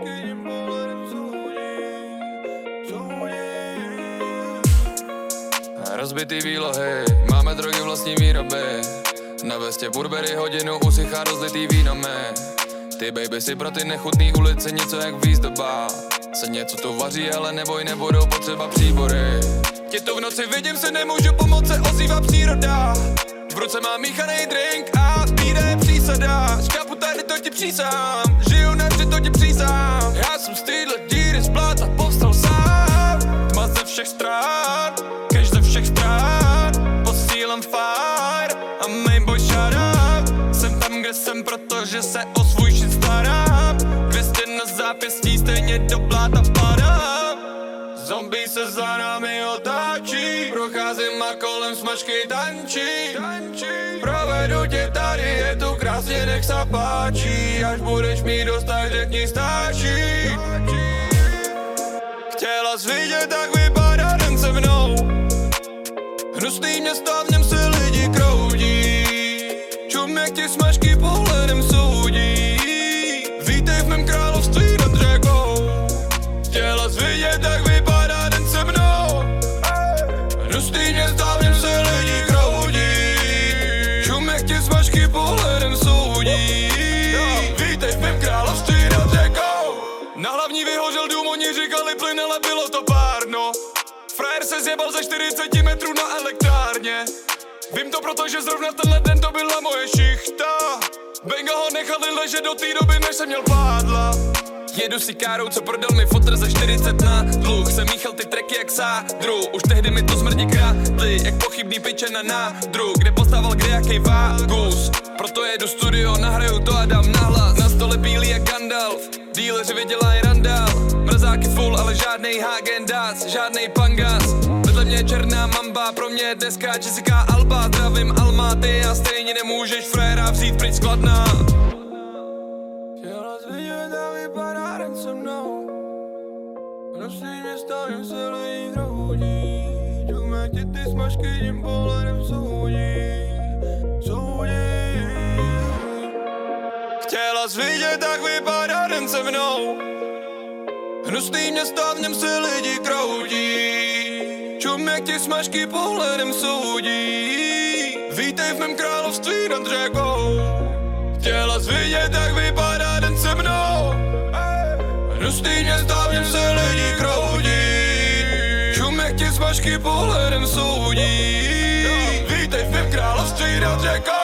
smažky tím pohledem soudí. Rozbitý výlohy, máme drogy vlastní výroby. Na vestě Burberry hodinu usychá rozlitý vínami. Ty baby si pro ty nechutný ulice něco jak výzdoba. Se něco tu vaří, ale neboj, nebudou potřeba příbory. Tě tu v noci vidím, se nemůžu pomoct, se ozývá příroda. V ruce mám míchaný drink a píde přísada. Škápu tady, to ti přísám, žiju nevždy, to ti přísám. Já jsem z téhle díry z bláta povstal sám. Tma ze všech stran, cash ze všech stran. Posílám fire a mainboy shut up. Jsem tam, kde jsem, protože se o svůj shit starám. 200 na zápěstí, stejně do bláta padám. Zombie se za námi otáčí, procházím a kolem smažky tančí. Provedu tě tady, je tu krásně, nech se páčí. Až budeš mít dost, tak řekni stačí. Chtěla jsi vidět, tak vypadá den se mnou. Hnusný město, v něm se lidi kroudí. Čum, jak ti smažky pohledem soudí. Vítej v mém království nad řekou. Chtěla jsi vidět, tak vypadá den se mnou. Hnusný město, v něm se lidi kroudí. Čum, jak ti smažky pohledem soudí. Vítej v mém království nad řekou. Na hlavní vyhořel dům, oni říkali plyn, ale bylo to párno. Frajer se zjebal ze 40 metrů na elektrárně. Vím to, protože zrovna tenhle den to byla moje šichta. Benga ho nechali ležet do té doby, než jsem měl pádla. Jedu si károu, co prodal mi fotr za 40 na dluh. Jsem míchal ty tracky jak sádru. Už tehdy mi to smrdí krátli, jak pochybný piče na nádru. Kde postával kde jaký vágus. Proto jedu studio, nahraju to a dám nahlas. Na stole bílý jak Gandalf, díleři vydělají randál. Mrazáky full, ale žádnej Häagen-Dazs, žádnej pangas. Vedle mě černá mamba, pro mě deska Jessica Alba. Zdravím Almaty a stejně nemůžeš frajera vzít pryč skladná. Chtěla jsi vidět, jak vypadá den se mnou. Nosný města, jen se lidi kroudí. Čum, jak ti ty smažky tím pohledem soudí. Chtěla jsi vidět, jak vypadá den se mnou. Hnusný města, v něm se lidi kroudí. Čum, jak ti smažky pohledem soudí. Vítej v mém království nad řekou. Chtěla jsi vidět, jak vypadá den se mnou. Hnusný města, v něm se lidi kroudí. Čum, jak ti smažky pohledem soudí. Vítej v mém království nad řekou.